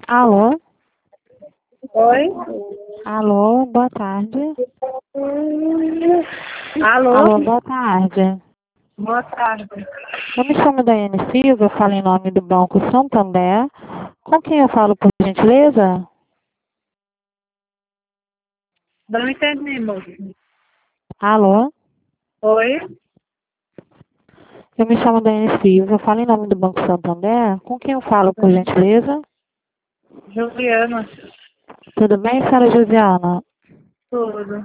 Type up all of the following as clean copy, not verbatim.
Alô? Oi? Alô, boa tarde. Alô? Alô, boa tarde. Boa tarde. Eu me chamo Daiane Silva, eu falo em nome do Banco Santander. Com quem eu falo, por gentileza? Não entendi, moço. Alô? Oi? Eu me chamo Daiane Silva, eu falo em nome do Banco Santander. Com quem eu falo, por gentileza? Juliana. Tudo bem, senhora Josiana? Tudo.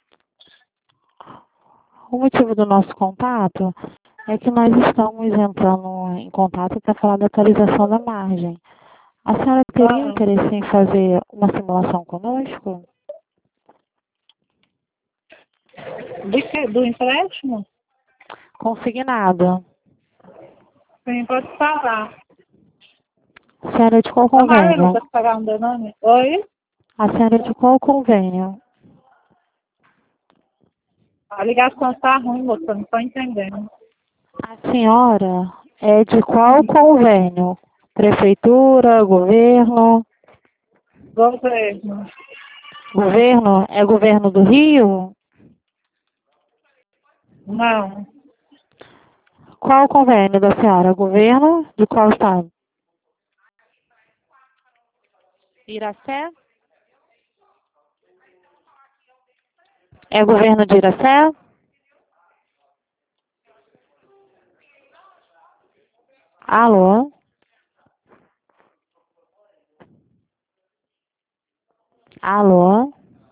O motivo do nosso contato é que nós estamos entrando em contato para falar da atualização da margem. A senhora teria Ah, interesse em fazer uma simulação conosco? do empréstimo? Consignado. Sim, pode falar. A senhora é de qual Amarelo, convênio? pode pagar um Danone? Oi? A senhora é de qual convênio? A ligação está ruim, moça, eu não estou entendendo. A senhora é de qual convênio? Prefeitura, governo? Governo. Governo? É governo do Rio? Não. Qual convênio da senhora? Governo de qual estado? Iracé? É governo de Iracé? Alô? Alô?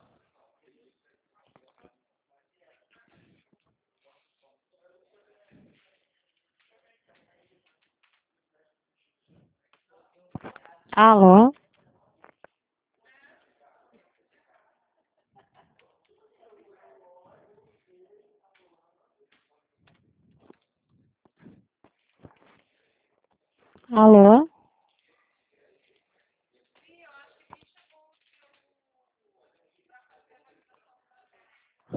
Alô? Alô?